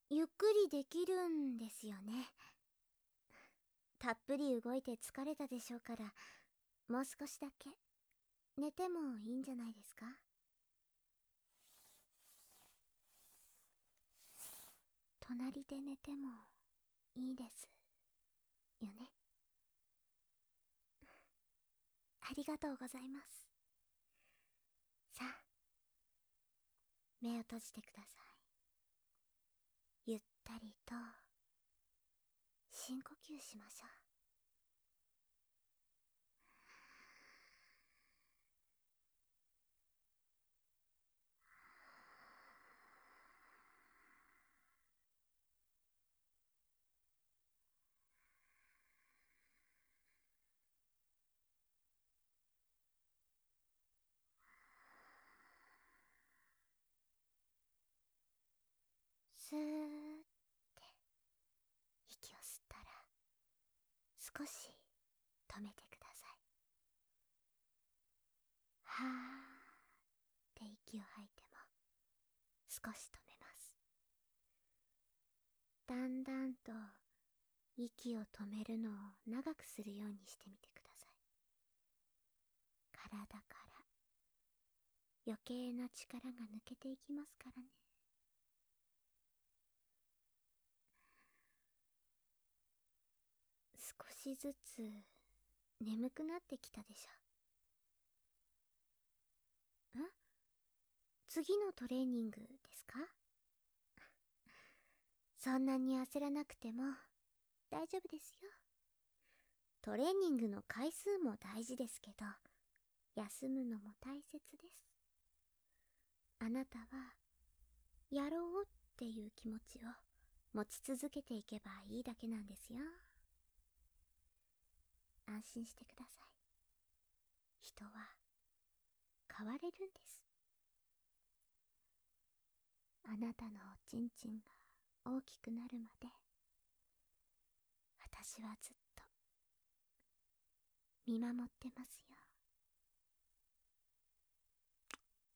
ゆっくりできるんですよね。たっぷり動いて疲れたでしょうから、もう少しだけ寝てもいいんじゃないですか。隣で寝てもいいですよね。ありがとうございます。さあ、目を閉じてください。ゆったりと深呼吸しましょう。スーって息を吸ったら少し止めてください。はーって息を吐いても少し止めます。だんだんと息を止めるのを長くするようにしてみてください。体から余計な力が抜けていきますからね。少しずつ眠くなってきたでしょ。次のトレーニングですか？そんなに焦らなくても大丈夫ですよ。トレーニングの回数も大事ですけど、休むのも大切です。あなたはやろうっていう気持ちを持ち続けていけばいいだけなんですよ。安心してください。人は変われるんです。あなたのおちんちんが大きくなるまで、私はずっと見守ってますよ。